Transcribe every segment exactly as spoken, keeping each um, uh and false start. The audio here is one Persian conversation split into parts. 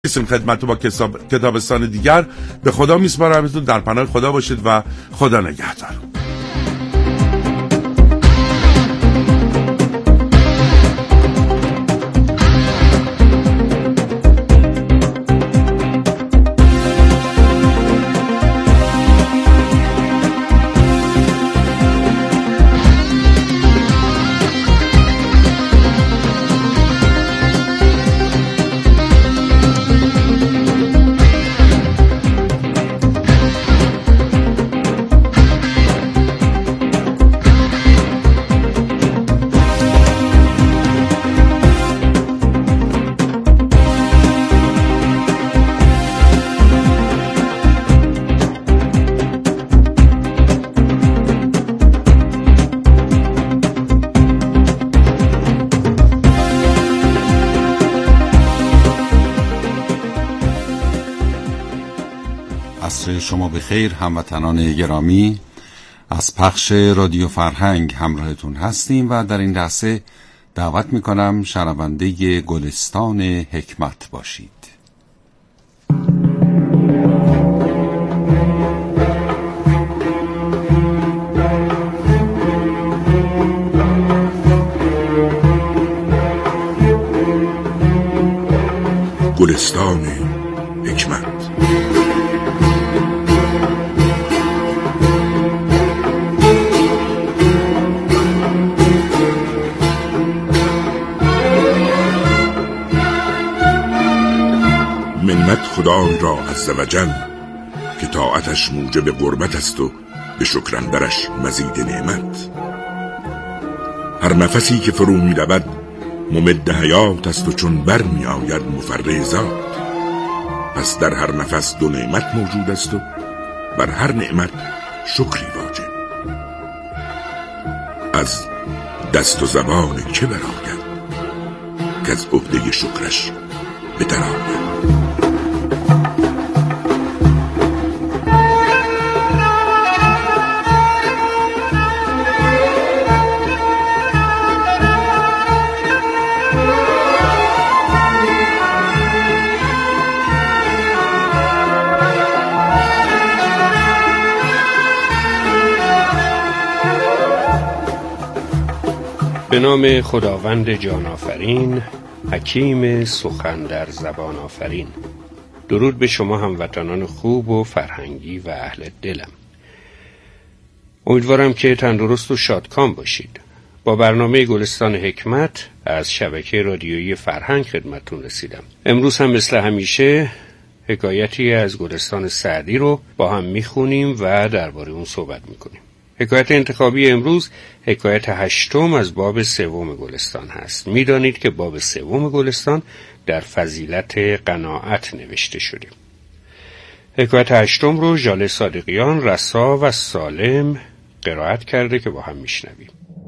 این خدمت با کتابستان دیگر. به خدا میسپارمتون، در پناه خدا باشید و خدا نگهدار. شما بخیر هموطنان گرامی، از پخش رادیو فرهنگ همراهتون هستیم و در این لحظه دعوت میکنم شنونده گلستان حکمت باشید. گلستان حکمت. منت خدای را عزوجل که طاعتش موجب قربت است و به شکر اندرش مزید نعمت. هر نفسی که فرو می رود ممد حیات است و چون بر می آید مفرح ذات. پس در هر نفس دو نعمت موجود است و بر هر نعمت شکری واجب. از دست و زبان که براید که از عهده شکرش به در آید. به نام خداوند جان آفرین، حکیم سخن در زبان آفرین. درود به شما هموطنان خوب و فرهنگی و اهل دلم. امیدوارم که تندرست و شادکام باشید. با برنامه گلستان حکمت از شبکه رادیویی فرهنگ خدمتتون رسیدم. امروز هم مثل همیشه حکایتی از گلستان سعدی رو با هم میخونیم و درباره اون صحبت میکنیم. حکایت انتخابی امروز حکایت هشتم از باب سوم گلستان هست. میدانید که باب سوم گلستان در فضیلت قناعت نوشته شده. حکایت هشتم رو ژاله صادقیان، رسا و سالم قرائت کرده که با هم میشنویم.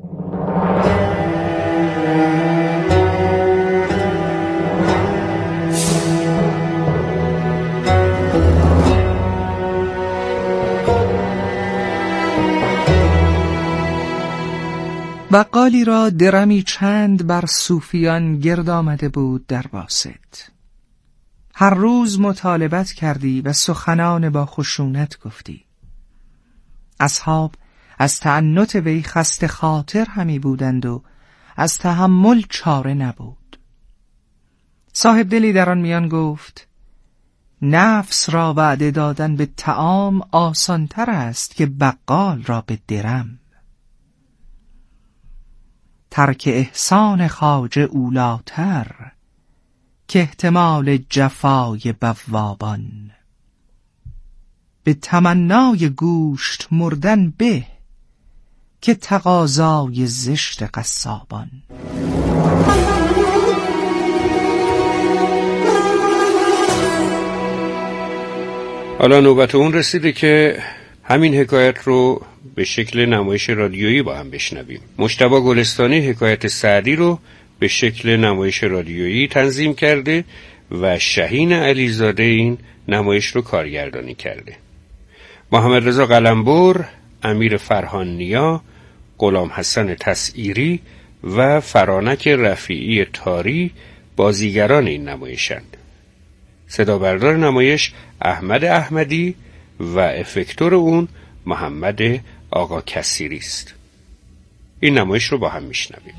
بقالی را درمی چند بر صوفیان گرد آمده بود در واسط. هر روز مطالبت کردی و سخنان با خشونت گفتی. اصحاب از تعنت وی خسته خاطر همی بودند و از تحمل چاره نبود. صاحب دلی در آن میان گفت: نفس را وعده دادن به طعام آسانتر است که بقال را به درم. ترک احسان خواجه اولاتر که احتمال جفای بوابان. به تمنای گوشت مردن به که تقاضای زشت قصابان. حالا نوبت اون رسیده که همین حکایت رو به شکل نمایش رادیویی با هم بشنویم. مجتبی گلستانی حکایت سعدی رو به شکل نمایش رادیویی تنظیم کرده و شهین علیزاده این نمایش رو کارگردانی کرده. محمد رضا قلمبر، امیر فرهان نیا، غلام حسن تسعیری و فرانک رفیعی تاری بازیگران این نمایشند. صدا بردار نمایش احمد احمدی و افکتور اون محمد آقا کثیری است. این نمایش رو با هم میشنویم.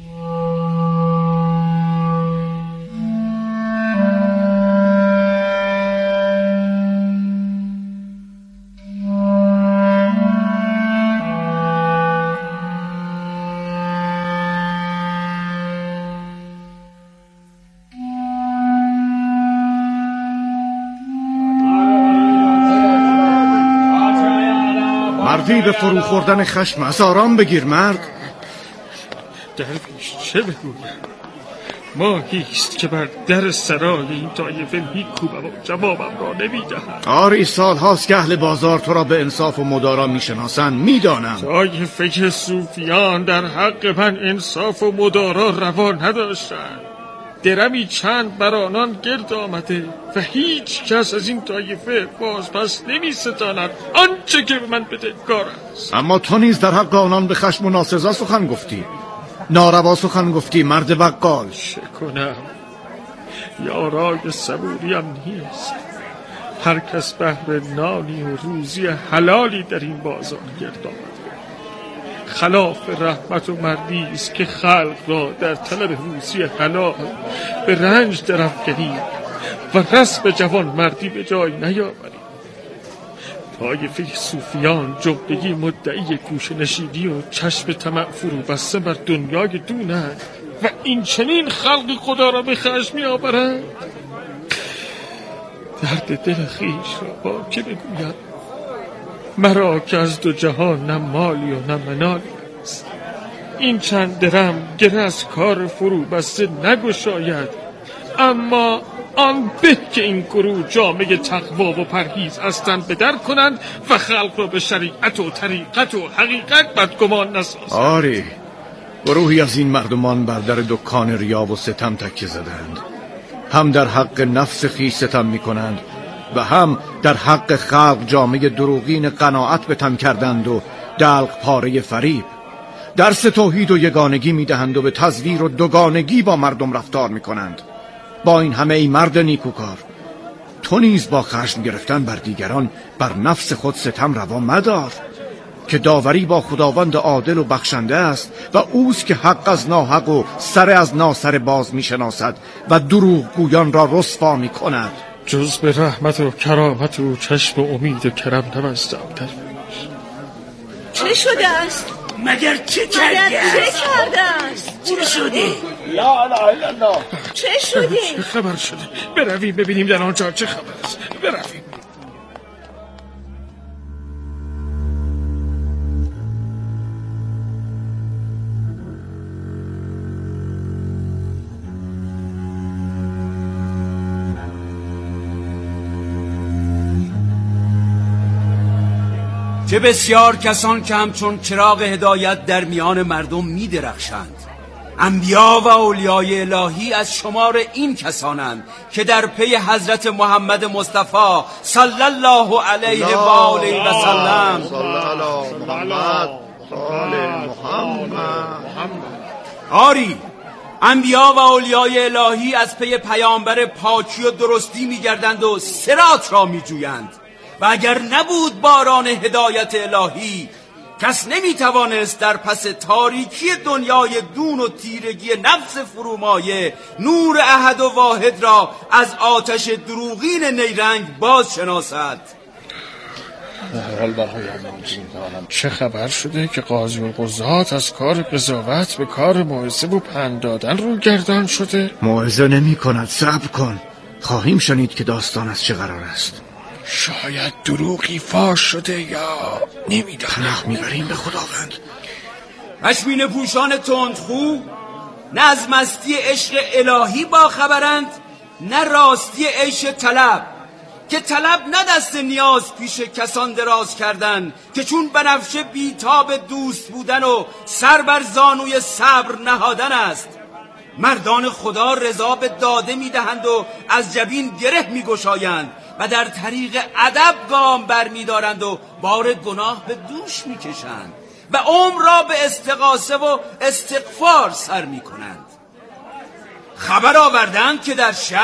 مردی به فرو خوردن خشم از آرام بگیر مرد. درویش چه بگویم؟ ماهیست که بر در سرای این طایفه میکوبم و جوابم را نمیدهم. آری سال هاست که اهل بازار تو را به انصاف و مدارا میشناسند، میدانم. طایفه صوفیان در حق من انصاف و مدارا روا نداشتند. درمی چند بر آنان گرد آمده و هیچ کس از این طایفه باز پس نمی ستاند آنچه که به من بدهکار است. اما تو نیز در حق آنان به خشم و ناسزا سخن گفتی، ناروا سخن گفتی مرد بقال. چه کنم؟ یارای صبوریم نیست. هر کس بهر نانی و روزی حلالی در این بازار گرد آمده. خلاف رحمت و مردی است که خلق را در طلب روزی حلال به رنج درافکنی و رسم جوان مردی به جای نیاوری. طایفه صوفیان جملگی مدعی گوشه نشینی و چشم طمع فرو بسته بر دنیای دونند و این چنین خلق خدا را به خشم می‌آورند. درد دل خویش را با که بگویم؟ مرا که از دو جهان نه مالی و نه منالی است. این چند درم گره از کار فرو بسته نگشاید، اما آن به که این گروه جامعه تقوا و پرهیز هستند بدر کنند و خلق را به شریعت و طریقت و حقیقت بدگمان نسازند. آری گروهی از این مردمان بر در دکان ریا و ستم تکیه زدند، هم در حق نفس خویش ستم می کنند و هم در حق خلق جامعه دروغین قناعت به تن کردند و دلق پاره فریب. درس توحید و یگانگی می دهند و به تزویر و دوگانگی با مردم رفتار می کنند. با این همه ای مرد نیکوکار، تو نیز با خشم گرفتن بر دیگران بر نفس خود ستم روا مدار که داوری با خداوند عادل و بخشنده است و اوست که حق از ناحق و سر از ناسر باز می شناسد و دروغ گویان را رسوا می کند. جز به رحمت و کرامت و چشم و امید و کرم نبستم. چه شده است؟ مگر چه کرده است؟ چه کرده است؟ چه شده؟ لا لا لا لا. چه شده؟ چه خبر شده؟ برویم ببینیم در آنجا چه خبر است. برویم. چه بسیار کسان که همچون چراغ هدایت در میان مردم می درخشند. انبیا و اولیای الهی از شمار این کسانند که در پی حضرت محمد مصطفی صلی الله علیه و آله و سلم آری انبیا و اولیای الهی از پی پیامبر پاکی و درستی می گردند و صراط را می جویند و اگر نبود باران هدایت الهی کس نمیتوانست در پس تاریکی دنیای دون و تیرگی نفس فرومایه نور احد و واحد را از آتش دروغین نیرنگ باز شناسد. چه خبر شده که قاضی القضات از کار قضاوت به کار موعظه و پند دادن رو گردان شده؟ موعظه نمی کند، صبر کن، خواهیم شنید که داستان از چه قرار است. شاید دروغی فاش شده یا نمیدانم. پناه میبریم به خداوند. پشمینه پوشان تندخو نه از مستی عشق الهی با خبرند نه راستی عیش طلب، که طلب نه دست نیاز پیش کسان دراز کردن که چون بنفشه بیتاب دوست بودن و سر بر زانوی صبر نهادن است. مردان خدا رضا به داده میدهند و از جبین گره میگشایند و در طریق ادب گام بر میدارند و بار گناه به دوش میکشند و عمر را به استغاثه و استغفار سر میکنند. خبر آوردند که در شهر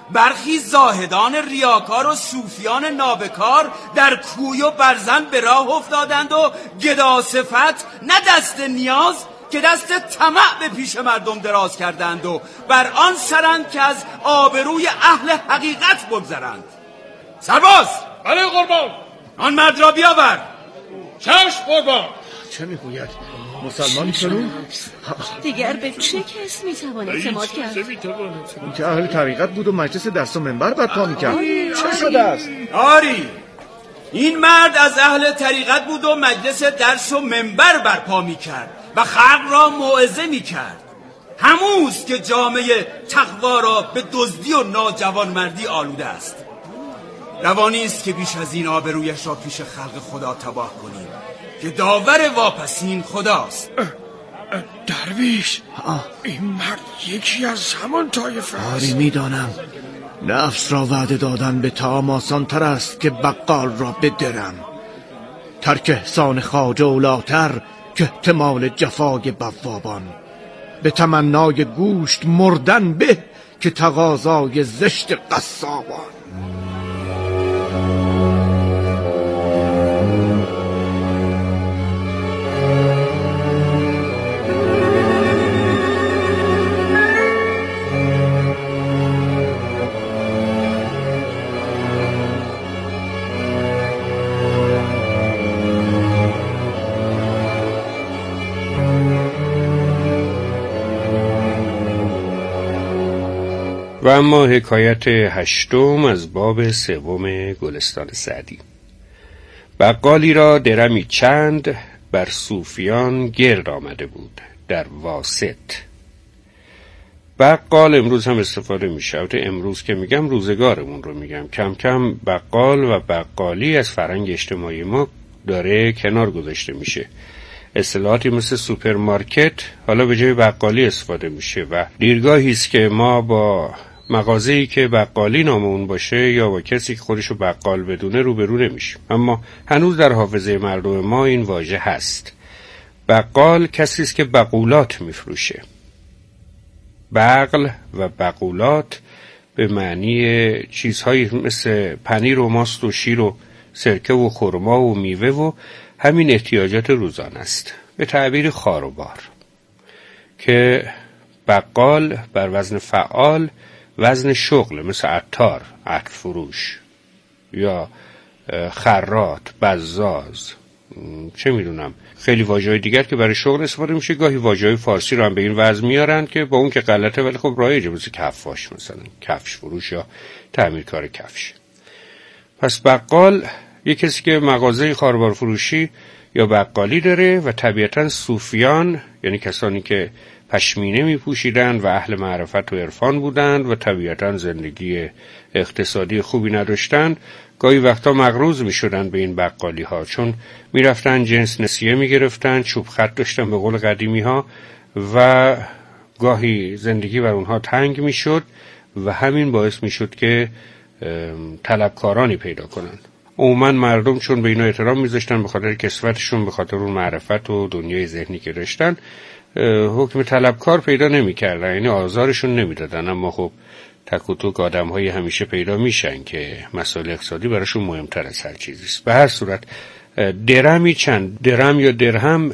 برخی زاهدان ریاکار و صوفیان نابکار در کوی و برزن به راه افتادند و گدا صفت نه دست نیاز که دست طمع به پیش مردم دراز کردند و بر آن سرند که از آبروی اهل حقیقت بگذرند. سرباز! بله قربان. آن مرد را بیاور. چشم قربان. چه میگوید؟ مسلمانی فرو؟ دیگر به چه کس میتوان اعتماد کرد؟ این که اهل طریقت بود و مجلس درس و منبر برپا میکرد. چه شده است؟ آری، این مرد از اهل طریقت بود و مجلس درس و منبر برپا میکرد و خلق را موعظه میکرد. هموست که جامعه تقوا را به دزدی و ناجوانمردی آلوده است. روانی است که بیش از این آبرویش را پیش خلق خدا تباه کنیم که داور واپسین خداست. درویش، این مرد یکی از همان طایفه است. آری میدانم. نفس را وعده دادن به طعام آسان تر است که بقال را به درم. ترک احسان خواجه اولاتر که احتمال جفای بوابان. به تمنای گوشت مردن به که تقاضای زشت قصابان. و اما حکایت هشتم از باب سوم گلستان سعدی. بقالی را درمی چند بر صوفیان گرد آمده بود در واسط. بقال امروز هم استفاده می شود. امروز که میگم روزگارمون رو میگم. کم کم بقال و بقالی از فرهنگ اجتماعی ما داره کنار گذاشته میشه. اصطلاحاتی مثل سوپرمارکت حالا به جای بقالی استفاده میشه و دیرگاهی است که ما با مغازه‌ای که بقالی نام اون باشه یا با کسی که خودشو بقال بدونه روبرو نمیشیم. اما هنوز در حافظه مردم ما این واژه هست. بقال کسی است که بقولات میفروشه. بقل و بقولات به معنی چیزهایی مثل پنیر و ماست و شیر و سرکه و خرما و میوه و همین احتیاجات روزانه است. به تعبیر خار و بار که بقال بر وزن فعال وزن شغل مثل عطار، عطر فروش یا خراط، بزاز، چه میدونم خیلی واژه‌های دیگر که برای شغل استفاده میشه. گاهی واژه‌های فارسی رو هم به این وزن میارن که با اون که غلطه ولی خب رایجه، مثل کفاش مثلا، کفش فروش یا تعمیرکار کفش. پس بقال یک کسی که مغازه خاربار فروشی یا بقالی داره و طبیعتاً صوفیان یعنی کسانی که پشمینه می پوشیدن و اهل معرفت و عرفان بودند و طبیعتاً زندگی اقتصادی خوبی نداشتند، گاهی وقتا مغروض می شدن به این بقالی ها، چون می رفتن جنس نسیه می گرفتن، چوب خط داشتن به قول قدیمی ها و گاهی زندگی بر اونها تنگ می شد و همین باعث می شد که طلبکارانی پیدا کنند. عموما مردم چون به اینا احترام میذاشتن به خاطر کسوتشون، به خاطر اون معرفت و دنیای ذهنی که داشتن، حکم طلبکار پیدا نمیکردن، یعنی آزارشون نمیدادن. اما خب تک و توک آدم‌های همیشه پیدا میشن که مسائل اقتصادی براشون مهمتر از هر چیزی است. به هر صورت درمی چند، درم یا درهم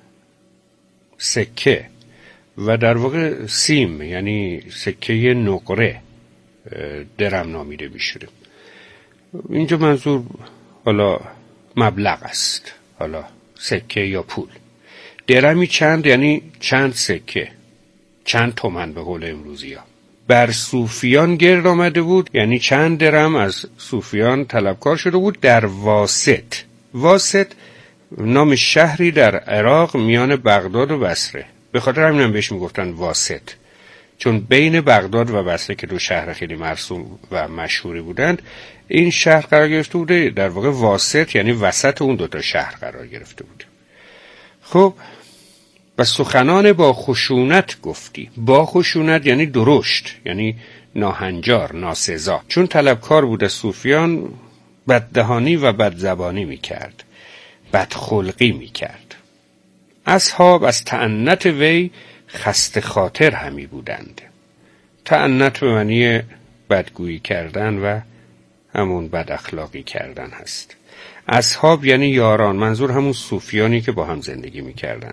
سکه و در واقع سیم یعنی سکه نقره درم نامیده میشه. اینجا منظور حالا مبلغ است، حالا سکه یا پول. درمی چند یعنی چند سکه، چند تومن به قول امروزی ها. بر صوفیان گرد آمده بود یعنی چند درم از صوفیان طلبکار شده بود در واسط. واسط نام شهری در عراق میان بغداد و بصره، به خاطر همین هم بهش میگفتن واسط، چون بین بغداد و بصره که دو شهر خیلی مرسوم و مشهوری بودند این شهر قرار گرفته بوده. در واقع واسط یعنی وسط اون دوتا شهر قرار گرفته بوده. خب و سخنان با خشونت گفتی. با خشونت یعنی درشت، یعنی ناهنجار، ناسزا، چون طلبکار بود از صوفیان بددهانی و بدزبانی میکرد، بدخلقی میکرد. اصحاب از تعنت وی خسته خاطر همی بودند. تعنت به معنی بدگویی کردن و همون بد اخلاقی کردن هست. اصحاب یعنی یاران، منظور همون صوفیانی که با هم زندگی میکردن.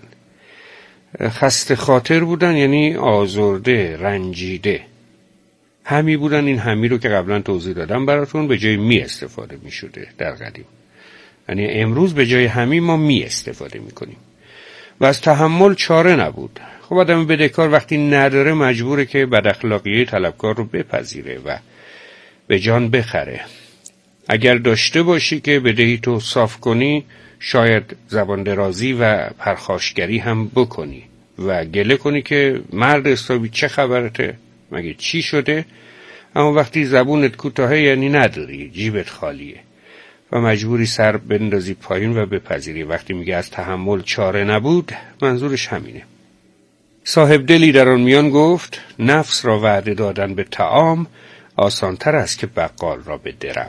خسته خاطر بودن یعنی آزرده، رنجیده. همی بودن، این همی رو که قبلا توضیح دادم براتون، به جای می استفاده می شده در قدیم. یعنی امروز به جای همی ما می استفاده می کنیم. و از تحمل چاره نبود. خب آدم بدهکار وقتی نداره مجبوره که بد اخلاقی طلبکار رو بپذیره و به جان بخره. اگر داشته باشی که بدهی تو صاف کنی، شاید زبان درازی و پرخاشگری هم بکنی و گله کنی که مرد حسابی چه خبرته، مگه چی شده؟ اما وقتی زبونت کوتاهه یعنی نداری، جیبت خالیه و مجبوری سر بندازی پایین و بپذیری. وقتی میگه از تحمل چاره نبود، منظورش همینه. صاحب دلی در آن میان گفت نفس را وعده دادن به طعام آسانتر است که بقال را به درم.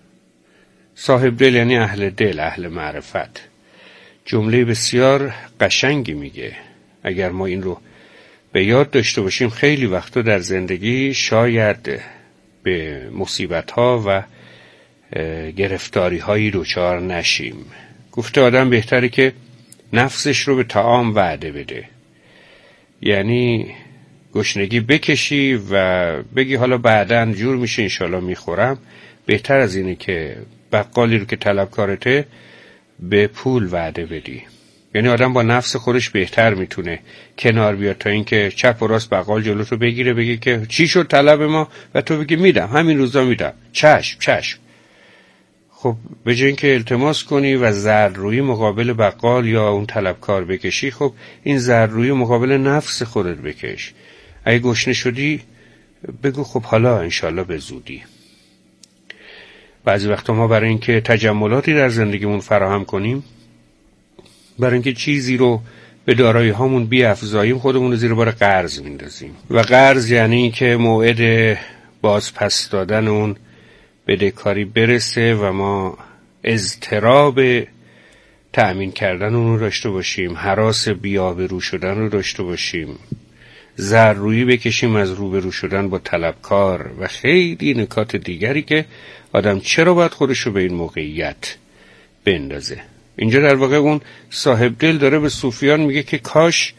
صاحب دل یعنی اهل دل، اهل معرفت. جمله بسیار قشنگی میگه. اگر ما این رو به یاد داشته باشیم خیلی وقتا در زندگی شاید به مصیبت‌ها و گرفتاری‌هایی دچار نشیم. گفته آدم بهتره که نفسش رو به طعام وعده بده. یعنی گشنگی بکشی و بگی حالا بعداً جور میشه انشالله میخورم، بهتر از اینه که بقالی رو که طلبکارته به پول وعده بدی. یعنی آدم با نفس خودش بهتر میتونه کنار بیاد تا اینکه چپ و راست بقال جلوتو بگیره بگه که چی شد طلب ما و تو بگی میدم، همین روزا میدم، چشم چشم. خب به جای اینکه التماس کنی و زررویی مقابل بقال یا اون طلبکار بکشی، خب این زررویی مقابل نفس خودت بکش. اگه گشنه شدی بگو خب حالا انشالله به زودی. بعضی وقتا ما برای اینکه تجملاتی در زندگیمون فراهم کنیم، برای اینکه چیزی رو به دارایی هامون بیافزاییم، خودمون رو زیر بار قرض میندازیم. و قرض یعنی که موعد بازپس دادن اون بدهکاری برسه و ما اضطراب تأمین کردن اون رو داشته باشیم، هراس بی‌آبرو شدن رو داشته باشیم، زررویی بکشیم از روبرو شدن با طلبکار و خیلی نکات دیگری که آدم چرا باید خودش رو به این موقعیت بندازه. اینجا در واقع اون صاحب دل داره به صوفیان میگه که کاش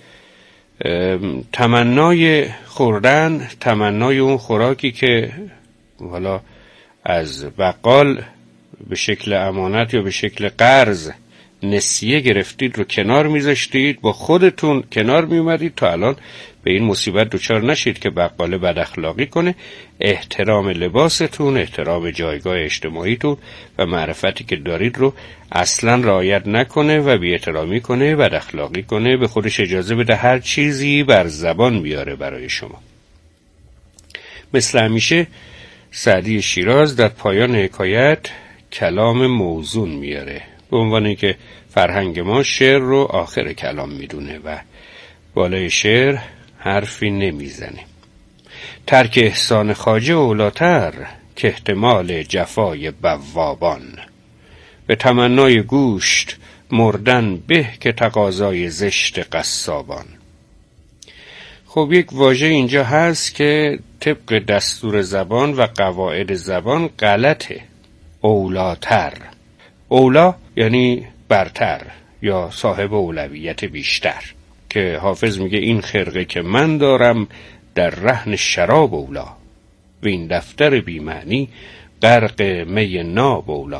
تمنای خوردن، تمنای اون خوراکی که حالا از بقال به شکل امانت یا به شکل قرض نسیه گرفتید رو کنار میذاشتید، با خودتون کنار میومدید تا الان به این مصیبت دچار نشید که بقاله بد اخلاقی کنه، احترام لباستون، احترام جایگاه اجتماعیتون و معرفتی که دارید رو اصلا رعایت نکنه و بی احترامی کنه، بد اخلاقی کنه، به خودش اجازه بده هر چیزی بر زبان بیاره برای شما. مثل همیشه سعدی شیراز در پایان حکایت کلام موزون میاره، به عنوان اینکه فرهنگ ما شعر رو آخر کلام میدونه و بالای شعر حرفی نمیزنه. ترک احسان خواجه اولاتر که احتمال جفای بوابان، به تمنای گوشت مردن به که تقاضای زشت قصابان. خب یک واژه اینجا هست که طبق دستور زبان و قواعد زبان غلطه. اولاتر، اولا یعنی برتر یا صاحب اولویت بیشتر، که حافظ میگه این خرقه که من دارم در رهن شراب اولا و این دفتر بیمعنی غرق می ناب اولا.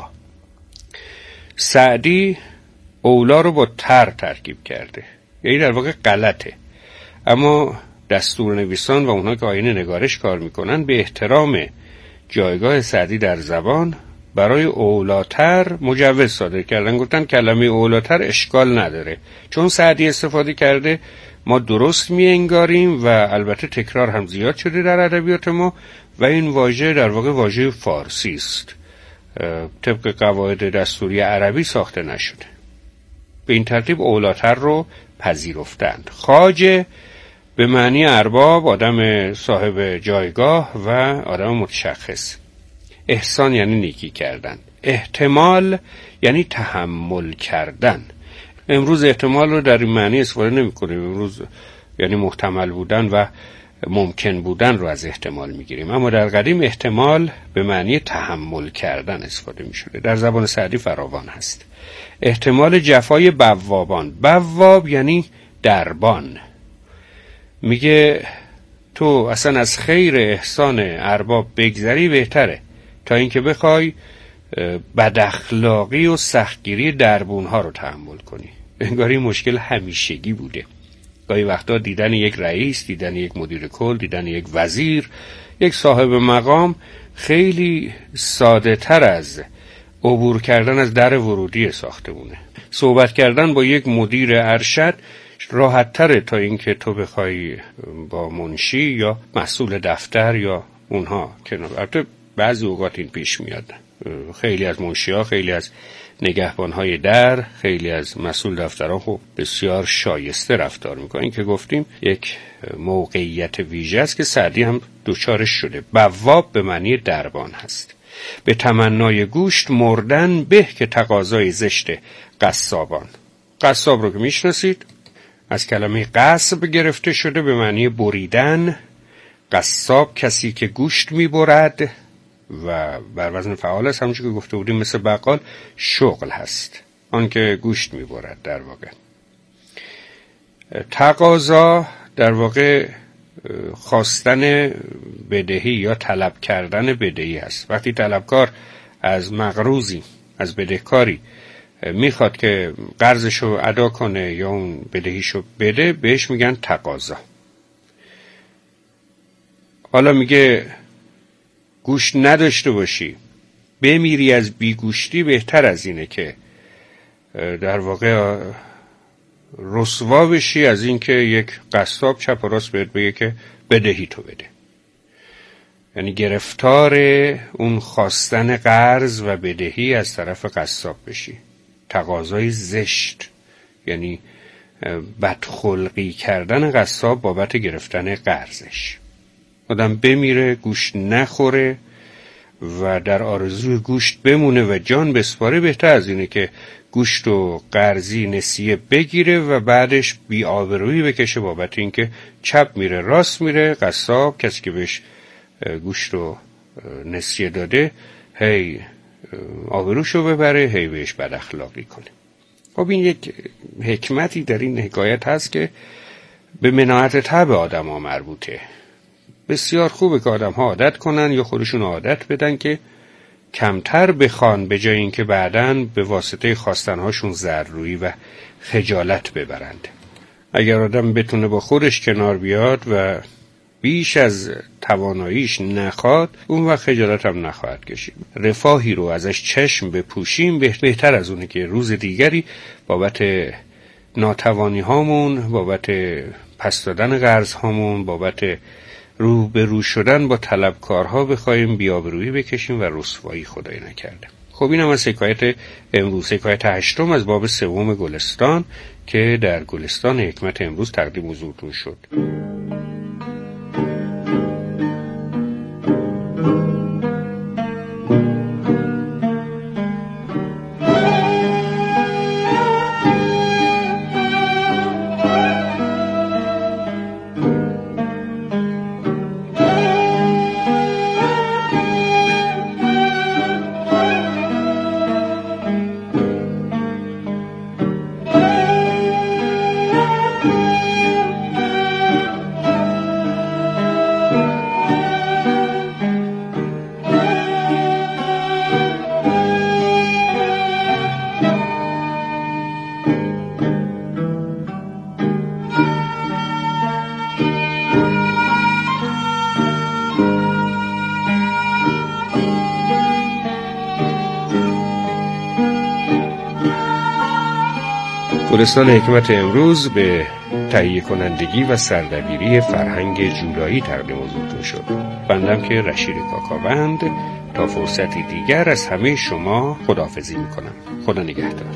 سعدی اولا رو با تر ترکیب کرده، یعنی در واقع غلطه، اما دستور نویسان و اونها که آیین نگارش کار میکنن به احترام جایگاه سعدی در زبان برای اولاتر مجوز صادر کردن، گفتن کلمه اولاتر اشکال نداره، چون سعدی استفاده کرده ما درست می انگاریم و البته تکرار هم زیاد شده در ادبیات ما و این واژه در واقع واژه فارسی است، طبق قواعد دستوری عربی ساخته نشده. به این ترتیب اولاتر رو پذیرفتند. خواجه به معنی ارباب، آدم صاحب جایگاه و آدم متشخص. احسان یعنی نیکی کردن. احتمال یعنی تحمل کردن. امروز احتمال رو در این معنی استفاده نمی کنیم. امروز یعنی محتمل بودن و ممکن بودن رو از احتمال میگیریم، اما در قدیم احتمال به معنی تحمل کردن استفاده میشده. در زبان سعدی فراوان هست. احتمال جفای بوابان. بواب یعنی دربان. میگه تو اصلا از خیر احسان ارباب بگذری بهتره تا اینکه بخوای بداخلاقی و سختگیری دربونها رو تحمل کنی. انگاری مشکل همیشگی بوده. گاهی وقتا دیدن یک رئیس، دیدن یک مدیر کل، دیدن یک وزیر، یک صاحب مقام خیلی ساده تر از عبور کردن از در ورودی ساختمونه. صحبت کردن با یک مدیر ارشد راحت تره تا اینکه تو بخوای با منشی یا مسئول دفتر یا اونها کنار. البته بعضی اوقات این پیش میاد. خیلی از منشی‌ها، خیلی از نگهبان‌های در، خیلی از مسئول دفترها خب بسیار شایسته رفتار میکنن. این که گفتیم یک موقعیت ویژه است که سعدی هم دوچارش شده. بواب به معنی دربان هست. به تمنای گوشت مردن به که تقاضای زشت قصابان. قصاب رو که میشناسید از کلمه قصب گرفته شده به معنی بریدن. قصاب کسی که گوشت میبرد و بر وزن فعال است، همونجور که گفته بودیم مثل بقال شغل هست، آن که گوشت میبرد. در واقع تقاضا در واقع خواستن بدهی یا طلب کردن بدهی هست. وقتی طلبکار از مقروضی، از بدهکاری میخواد که قرضشو ادا کنه یا اون بدهیشو بده، بهش میگن تقاضا. حالا میگه گوشت نداشته باشی بمیری از بیگوشتی بهتر از اینه که در واقع رسوا بشی از اینکه یک قصاب چپ و راست بهت بگه که بدهی تو بده. یعنی گرفتار اون خواستن قرض و بدهی از طرف قصاب بشی. تقاضای زشت یعنی بدخلقی کردن قصاب بابت گرفتن قرضش. آدم بمیره، گوشت نخوره و در آرزوی گوشت بمونه و جان بسپاره بهتر از اینه که گوشت و قرضی نسیه بگیره و بعدش بی آبرویی بکشه بابت اینکه چپ میره راست میره. قصاب کسی که بهش گوشت و نسیه داده هی آبروشو ببره، هی بهش بد اخلاقی کنه. خب این یک حکمتی در این حکایت هست که به مناعت طبع آدم ها مربوطه. بسیار خوبه که آدم ها عادت کنن یا خودشون عادت بدن که کمتر بخوان به جای اینکه بعداً به واسطه خواستنهاشون ضررویی و خجالت ببرند. اگر آدم بتونه با خودش کنار بیاد و بیش از تواناییش نخواد، اون وقت خجالت هم نخواهد کشید. رفاهی رو ازش چشم بپوشیم بهتر از اونه که روز دیگری بابت ناتوانی هامون، بابت پس دادن قرض هامون، بابت رو به رو شدن با طلبکارها بخوایم بیابرویی بکشیم و رسوایی خدای نکرده. خب این هم از حکایت امروز، حکایت هشتم از باب سوم گلستان که در گلستان حکمت امروز تقدیم حضورتون شد. گلستان حکمت امروز به تهیه کنندگی و سردبیری فرهنگ جولایی تقدیم حضورتون شد. بندم که رشید کاکاوند. تا فرصتی دیگر از همه شما خداحافظی میکنم. خدا نگهدار.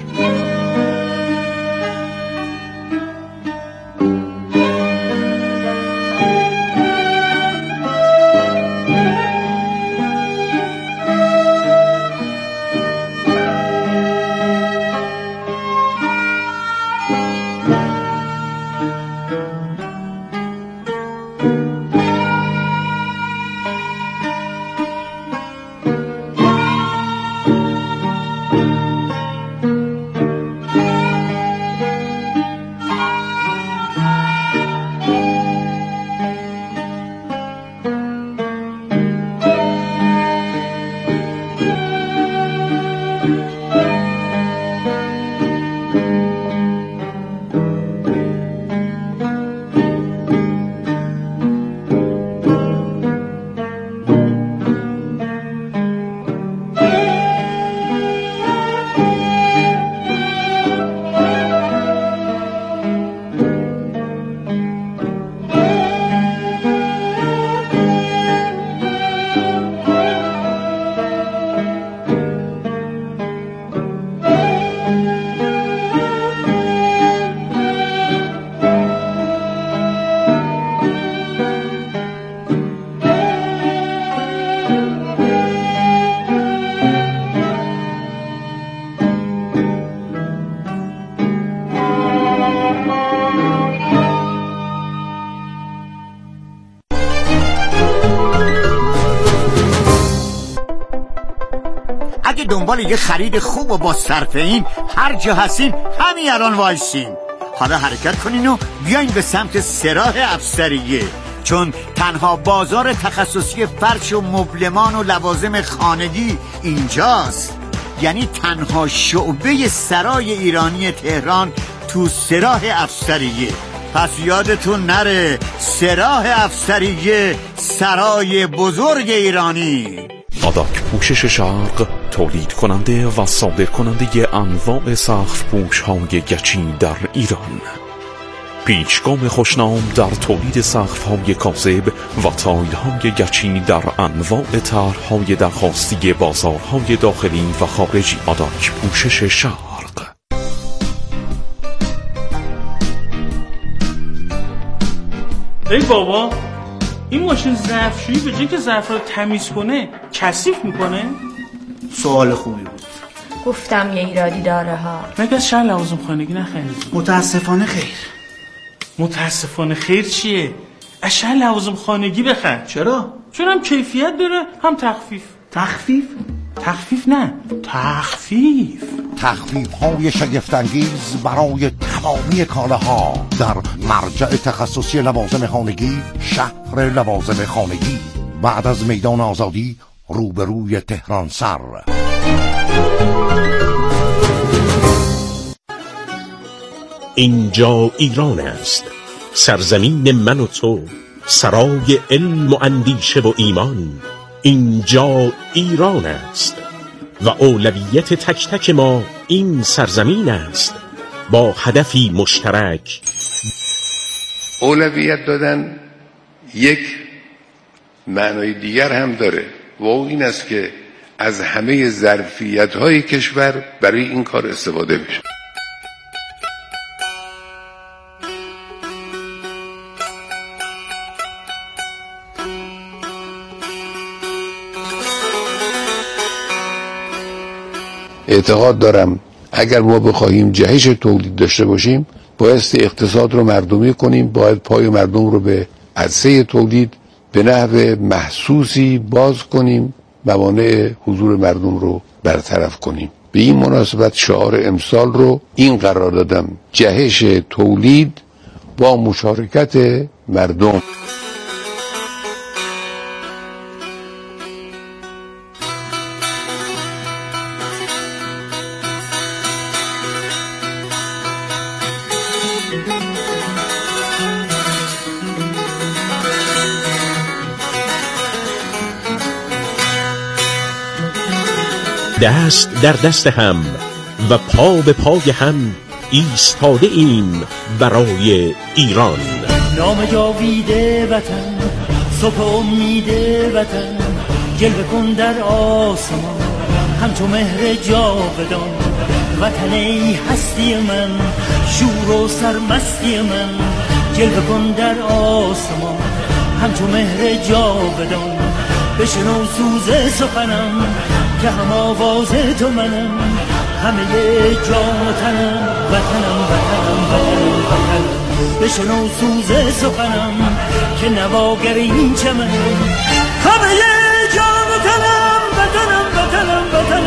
اگه دنبال یه خرید خوب و با صرفه این هر جا هستین همین الان وایسین. حالا حرکت کنین و بیاین به سمت سراح افسریه، چون تنها بازار تخصصی فرش و مبلمان و لوازم خانگی اینجاست. یعنی تنها شعبه سرای ایرانی تهران تو سراح افسریه. پس یادتون نره، سراح افسریه، سرای بزرگ ایرانی. آداک پوشش شرق تولید کننده و صادر کننده انواع سقف پوش های گچی در ایران. پیشگام خوشنام در تولید سقف های کاذب و تایل های گچی در انواع طرح‌های درخواستی بازارهای داخلی و خارجی. آداک پوشش شرق. ای بابا، این ماشین ظرفشویی به جای که ظرف رو تمیز کنه کثیف میکنه؟ سوال خوبی بود. گفتم یه ایرادی داره ها. مگه از شهر لوازم خانگی نخریدی؟ متاسفانه خیر. متاسفانه خیر چیه؟ از شهر لوازم خانگی بخر. چرا؟ چون هم کیفیت داره هم تخفیف. تخفیف؟ تخفیف نه، تخفیف. تخفیف های شگفت‌انگیز برای تمامی کالاها در مرجع تخصصی لوازم خانگی، شهر لوازم خانگی، بعد از میدان آزادی، روبروی تهران سر. اینجا ایران است، سرزمین من و تو، سرای علم و اندیشه و ایمان. اینجا ایران است و اولویت تک تک ما این سرزمین است، با هدفی مشترک. اولویت دادن یک معنای دیگر هم داره و اون این است که از همه ظرفیت‌های کشور برای این کار استفاده بشه. اعتقاد دارم اگر ما بخواهیم جهش تولید داشته باشیم، بایستی اقتصاد رو مردمی کنیم، باید پای مردم رو به عرصه تولید به نحو محسوسی باز کنیم، موانع حضور مردم رو برطرف کنیم. به این مناسبت شعار امسال رو این قرار دادم: جهش تولید با مشارکت مردم. دست در دست هم و پا به پای هم ایستاده ایم برای ایران. نام جاویده وطن، صبح امید وطن، جلوه کن در آسمان همچو مهر جاودان. وطن ای هستی من، شور و سرمستی من، جلوه کن در آسمان همچو مهر جاودان. بشنو سوز سخنم که هم آواز تو منم، همه جان و تنم، وطنم وطنم وطنم وطنم. بشنو سوز سخنم که نواگر این چمنم،